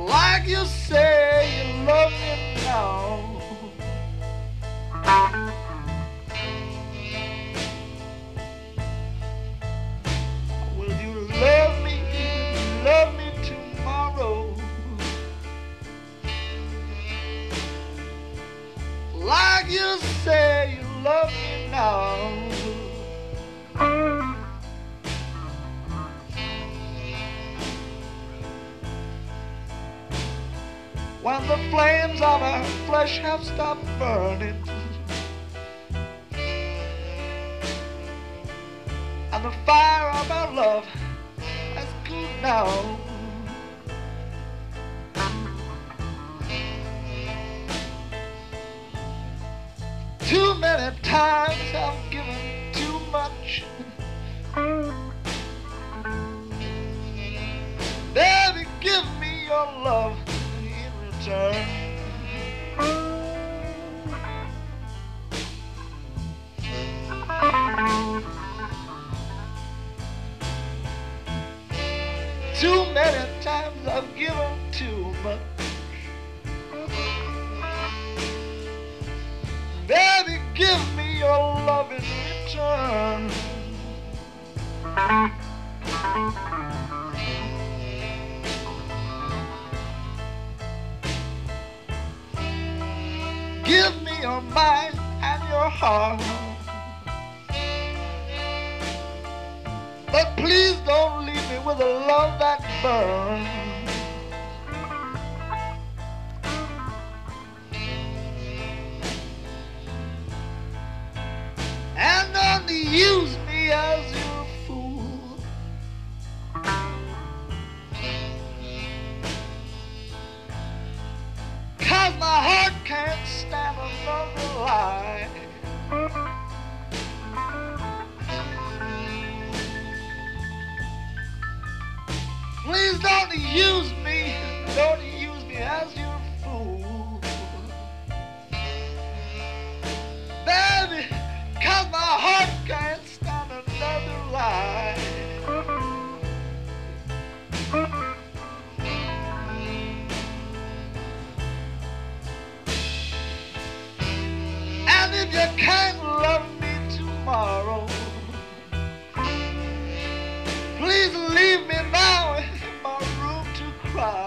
like you say you love me now. Will you love me tomorrow? Like you say you love me now. When the flames of our flesh have stopped burning and the fire of our love has cooled down, too many times I've given too much. Baby, give me your love in return. Too many times I've given too much. Baby, give me your love in return. Give me your mind and your heart, but please don't leave me with a love that burns. And don't use me as your fool. 'Cause my heart can't stand another lie. Please don't use me as your fool. Baby, 'cause my heart can't stand another lie. And if you can't love me tomorrow, please leave me now in my room to cry.